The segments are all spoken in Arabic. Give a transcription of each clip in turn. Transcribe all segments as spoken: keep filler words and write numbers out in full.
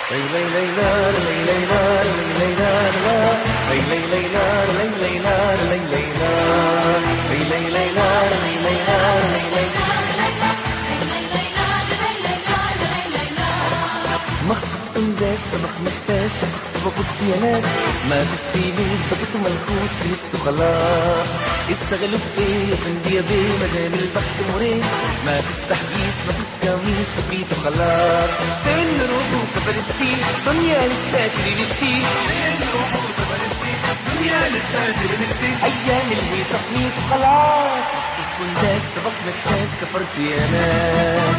مخطط ذات طبخ مكتاس وقلت يا ناس ما تستيلوش بكت ملكوت لسه خلاص استغلوا في ايه يا فندي يا بيه مدام البخت مريح ما تستحقيش ما تتكاميش بيته خلاص فين نروحوا سفرستين دنيا لسه تريلستين فين نروحوا سفرستين دنيا لسه تريلستين ايام الهيصة فيك خلاص تكون ذات طبخ مكتاس كفرت يا ناس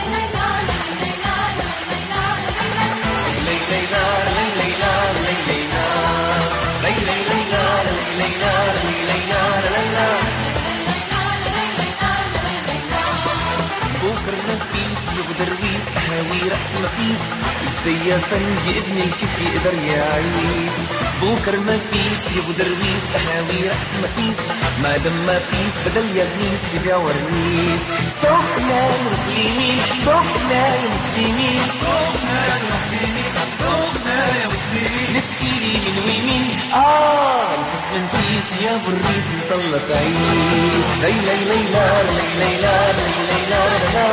بكر نفيس يبو درويس اهاوي رأس مفيس ازاي فنجي ابن الكيف يقدر يعيش بكر مفيس يبو درويس اهاوي رأس مفيس ما دام ما فيس بدل يغنيس يبيع ورنيس سخنا يا مسلمين سخنا يا مسلمين سخنا يا مسلمين سخنا يا مسلمين نسكيلي من ويمين اه من بيس يا بريس مطلق عيش لي لي لي لا لي لي لا لي لي لا لا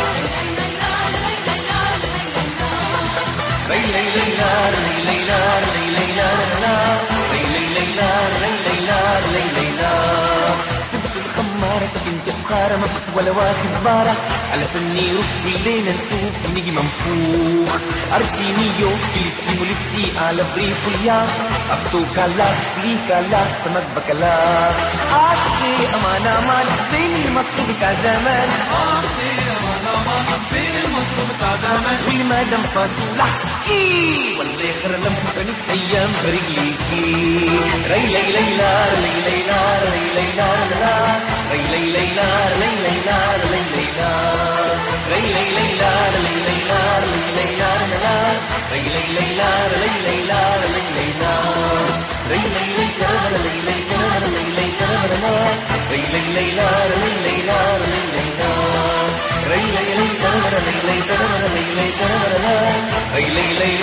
لي لي لي لا لي لي لا لي لي لا لا لي لي لي لا لي لي لا لي لي لا سبت الخمارة بنت بخارة ما كنت ولا واخد بارة على فني روح بالليل نشوف نيجي منفوخ ارتيني يو فلتي ولفتي على بريف الياس اكتو كالاس لي كالاس سمك بكالاس اعطي امان امان بين المطلوب بتاع زمان اعطي امان امان بين المطلوب بتاع زمان والما دام فاتولة ايه والله يخر لما كانت ايام برجليكي ري لي لي لا ري لي لا ري لي لا لا ري لي لي لا ري لي لا ري لي لا ري لي لي لا ري لي لا ري لي لا لا ري لي لي لا ري لي لا ري لي لا ري لي لي لا ري لي لا ري لي لا ري لي لي لا ري لي لا ري لي لا ري لي لي لا ري لي لا ري لي لا ري لي لي